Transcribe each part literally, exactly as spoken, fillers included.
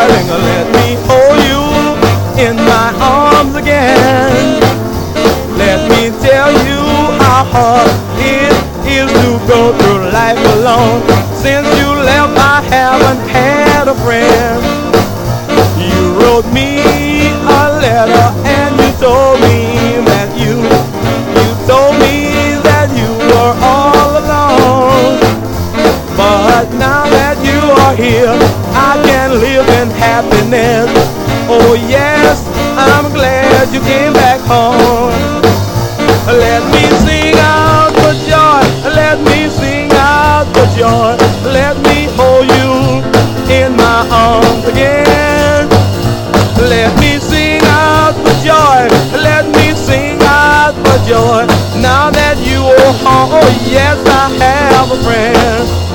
darling, let me hold you in my arms again. Let me tell you how hard it is to go through life alone. Since you left, I haven't had a friend. You wrote me a letter and you told me that you, you told me that you were all alone. But now that you are here, I can live in happiness. Oh yes, I'm glad you came back home. Let me sing out for joy, let me sing out for joy. Let me hold you in my arms again. Let me sing out for joy, let me sing out for joy. Now that you are home, oh yes, I have a friend.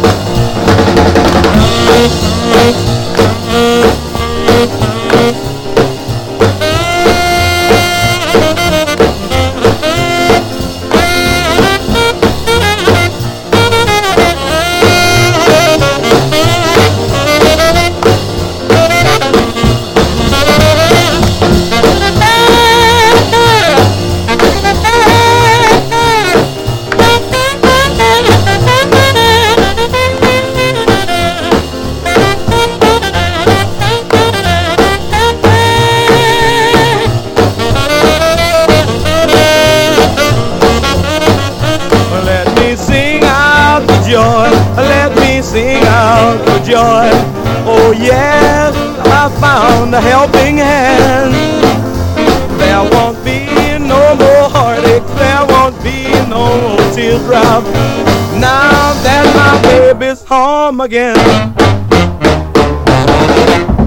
Joy, let me sing out for joy. Oh yes, I found a helping hand. There won't be no more heartache, there won't be no more teardrops. Now that my baby's home again.